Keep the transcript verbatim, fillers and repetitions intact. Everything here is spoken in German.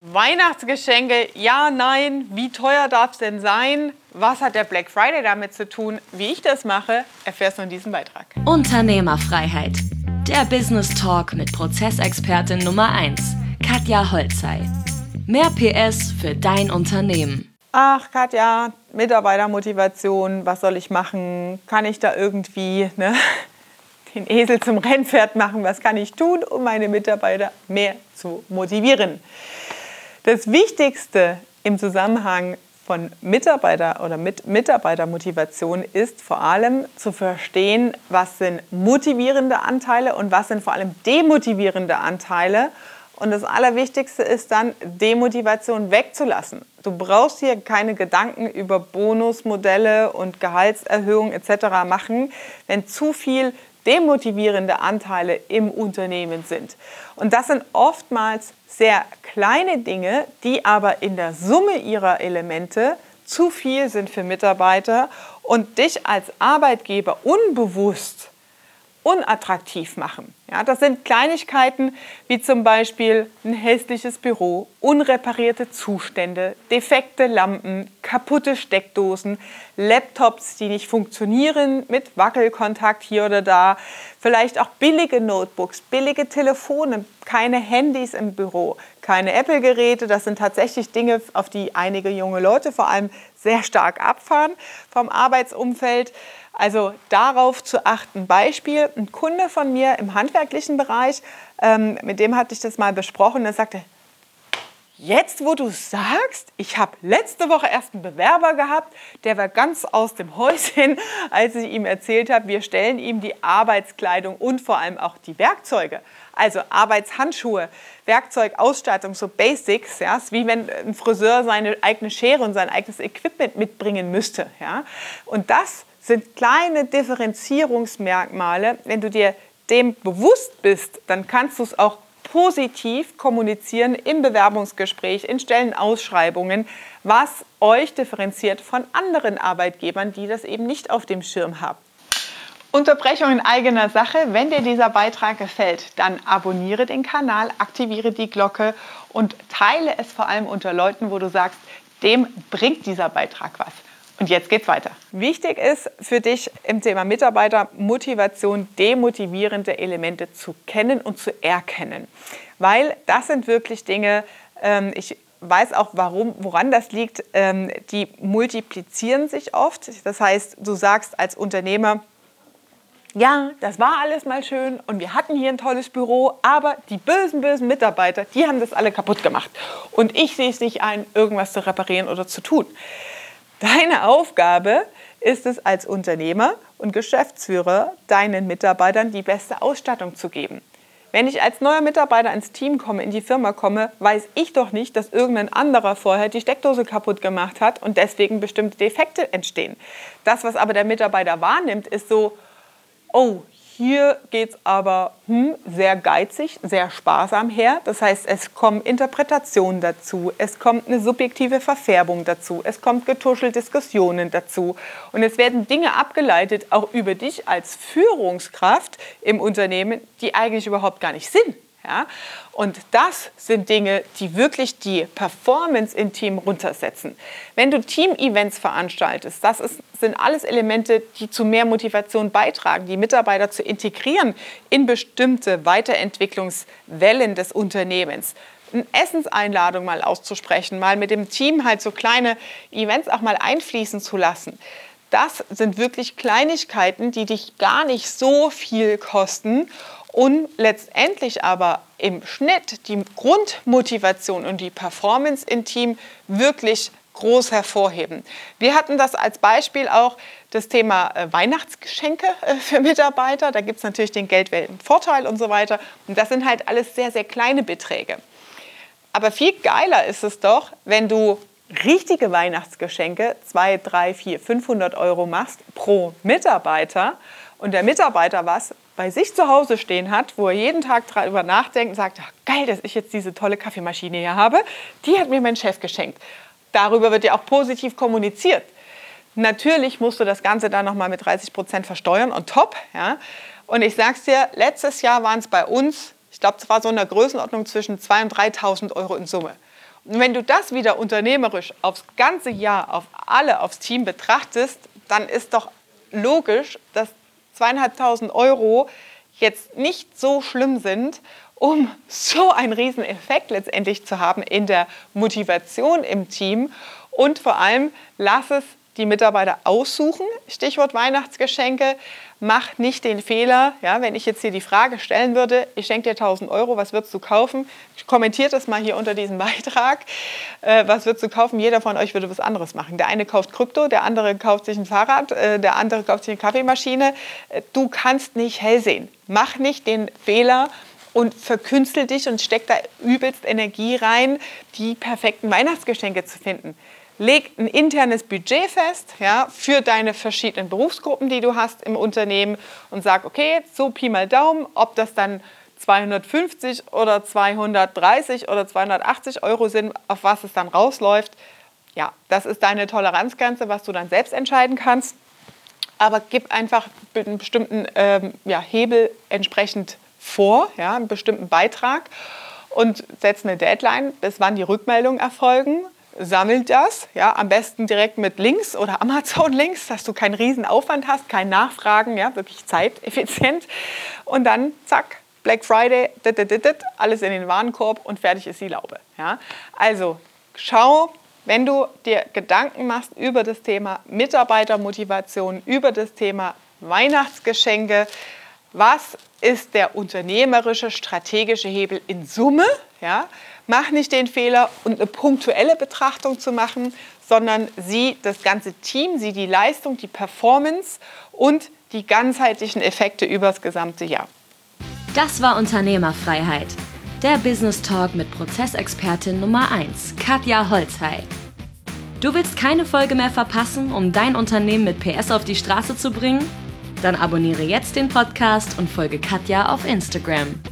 Weihnachtsgeschenke, ja, nein, wie teuer darf es denn sein? Was hat der Black Friday damit zu tun? Wie ich das mache, erfährst du in diesem Beitrag. Unternehmerfreiheit. Der Business Talk mit Prozessexpertin Nummer eins, Katja Holzei. Mehr P S für dein Unternehmen. Ach Katja, Mitarbeitermotivation, was soll ich machen? Kann ich da irgendwie ne, den Esel zum Rennpferd machen? Was kann ich tun, um meine Mitarbeiter mehr zu motivieren? Das Wichtigste im Zusammenhang von Mitarbeiter oder mit Mitarbeitermotivation ist vor allem zu verstehen, was sind motivierende Anteile und was sind vor allem demotivierende Anteile. Und das Allerwichtigste ist dann, Demotivation wegzulassen. Du brauchst hier keine Gedanken über Bonusmodelle und Gehaltserhöhung et cetera machen, wenn zu viel demotivierende Anteile im Unternehmen sind. Und das sind oftmals sehr kleine Dinge, die aber in der Summe ihrer Elemente zu viel sind für Mitarbeiter und dich als Arbeitgeber unbewusst unattraktiv machen. Ja, das sind Kleinigkeiten wie zum Beispiel ein hässliches Büro, unreparierte Zustände, defekte Lampen, kaputte Steckdosen, Laptops, die nicht funktionieren mit Wackelkontakt hier oder da, vielleicht auch billige Notebooks, billige Telefone, keine Handys im Büro, keine Apple-Geräte. Das sind tatsächlich Dinge, auf die einige junge Leute vor allem sehr stark abfahren vom Arbeitsumfeld. Also darauf zu achten. Beispiel, ein Kunde von mir im handwerklichen Bereich, ähm, mit dem hatte ich das mal besprochen, der sagte, jetzt wo du es sagst, ich habe letzte Woche erst einen Bewerber gehabt, der war ganz aus dem Häuschen, als ich ihm erzählt habe, wir stellen ihm die Arbeitskleidung und vor allem auch die Werkzeuge, also Arbeitshandschuhe, Werkzeugausstattung, so Basics, ja, ist wie wenn ein Friseur seine eigene Schere und sein eigenes Equipment mitbringen müsste. Ja. Und das sind kleine Differenzierungsmerkmale. Wenn du dir dem bewusst bist, dann kannst du es auch positiv kommunizieren im Bewerbungsgespräch, in Stellenausschreibungen, was euch differenziert von anderen Arbeitgebern, die das eben nicht auf dem Schirm haben. Unterbrechung in eigener Sache. Wenn dir dieser Beitrag gefällt, dann abonniere den Kanal, aktiviere die Glocke und teile es vor allem unter Leuten, wo du sagst, dem bringt dieser Beitrag was. Und jetzt geht's weiter. Wichtig ist für dich im Thema Mitarbeitermotivation demotivierende Elemente zu kennen und zu erkennen. Weil das sind wirklich Dinge, ähm, ich weiß auch, warum, woran das liegt, ähm, die multiplizieren sich oft. Das heißt, du sagst als Unternehmer, ja, das war alles mal schön und wir hatten hier ein tolles Büro, aber die bösen, bösen Mitarbeiter, die haben das alle kaputt gemacht. Und ich sehe es nicht ein, irgendwas zu reparieren oder zu tun. Deine Aufgabe ist es als Unternehmer und Geschäftsführer, deinen Mitarbeitern die beste Ausstattung zu geben. Wenn ich als neuer Mitarbeiter ins Team komme, in die Firma komme, weiß ich doch nicht, dass irgendein anderer vorher die Steckdose kaputt gemacht hat und deswegen bestimmte Defekte entstehen. Das, was aber der Mitarbeiter wahrnimmt, ist so, oh, hier geht es aber hm, sehr geizig, sehr sparsam her. Das heißt, es kommen Interpretationen dazu, es kommt eine subjektive Verfärbung dazu, es kommt getuschelt Diskussionen dazu. Und es werden Dinge abgeleitet, auch über dich als Führungskraft im Unternehmen, die eigentlich überhaupt gar nicht sind. Ja? Und das sind Dinge, die wirklich die Performance im Team runtersetzen. Wenn du Team-Events veranstaltest, das ist, sind alles Elemente, die zu mehr Motivation beitragen, die Mitarbeiter zu integrieren in bestimmte Weiterentwicklungswellen des Unternehmens. Eine Essenseinladung mal auszusprechen, mal mit dem Team halt so kleine Events auch mal einfließen zu lassen. Das sind wirklich Kleinigkeiten, die dich gar nicht so viel kosten und letztendlich aber im Schnitt die Grundmotivation und die Performance im Team wirklich groß hervorheben. Wir hatten das als Beispiel auch das Thema äh, Weihnachtsgeschenke äh, für Mitarbeiter. Da gibt es natürlich den Geldweltenvorteil und so weiter. Und das sind halt alles sehr, sehr kleine Beträge. Aber viel geiler ist es doch, wenn du richtige Weihnachtsgeschenke, zwei, drei, vier, fünfhundert Euro machst pro Mitarbeiter und der Mitarbeiter was bei sich zu Hause stehen hat, wo er jeden Tag darüber nachdenkt und sagt, ach, geil, dass ich jetzt diese tolle Kaffeemaschine hier habe, die hat mir mein Chef geschenkt. Darüber wird ja auch positiv kommuniziert. Natürlich musst du das Ganze dann nochmal mit dreißig Prozent versteuern on top. Ja? Und ich sag's dir, letztes Jahr waren es bei uns, ich glaube, es war so in der Größenordnung zwischen zweitausend und dreitausend Euro in Summe. Und wenn du das wieder unternehmerisch aufs ganze Jahr, auf alle, aufs Team betrachtest, dann ist doch logisch, dass zweieinhalbtausend Euro jetzt nicht so schlimm sind, um so einen riesen Effekt letztendlich zu haben in der Motivation im Team. Und vor allem, lass es die Mitarbeiter aussuchen. Stichwort Weihnachtsgeschenke. Mach nicht den Fehler, ja, wenn ich jetzt hier die Frage stellen würde, ich schenke dir tausend Euro, was würdest du kaufen? Kommentiert das mal hier unter diesem Beitrag. Äh, was würdest du kaufen? Jeder von euch würde was anderes machen. Der eine kauft Krypto, der andere kauft sich ein Fahrrad, äh, der andere kauft sich eine Kaffeemaschine. Äh, du kannst nicht hell sehen. Mach nicht den Fehler und verkünstel dich und steck da übelst Energie rein, die perfekten Weihnachtsgeschenke zu finden. Leg ein internes Budget fest, ja, für deine verschiedenen Berufsgruppen, die du hast im Unternehmen und sag, okay, so Pi mal Daumen, ob das dann zweihundertfünfzig oder zweihundertdreißig oder zweihundertachtzig Euro sind, auf was es dann rausläuft. Ja, das ist deine Toleranzgrenze, was du dann selbst entscheiden kannst. Aber gib einfach einen bestimmten ähm, ja, Hebel entsprechend vor, ja, einen bestimmten Beitrag und setz eine Deadline, bis wann die Rückmeldungen erfolgen. Sammelt das, ja, am besten direkt mit Links oder Amazon-Links, dass du keinen riesen Aufwand hast, kein Nachfragen, ja, wirklich zeiteffizient. Und dann, zack, Black Friday, dit, dit, dit, dit, alles in den Warenkorb und fertig ist die Laube. Ja. Also schau, wenn du dir Gedanken machst über das Thema Mitarbeitermotivation, über das Thema Weihnachtsgeschenke, was ist der unternehmerische, strategische Hebel in Summe? Ja? Mach nicht den Fehler, und eine punktuelle Betrachtung zu machen, sondern sieh das ganze Team, sieh die Leistung, die Performance und die ganzheitlichen Effekte über das gesamte Jahr. Das war Unternehmerfreiheit. Der Business Talk mit Prozessexpertin Nummer eins, Katja Holzhey. Du willst keine Folge mehr verpassen, um dein Unternehmen mit P S auf die Straße zu bringen? Dann abonniere jetzt den Podcast und folge Katja auf Instagram.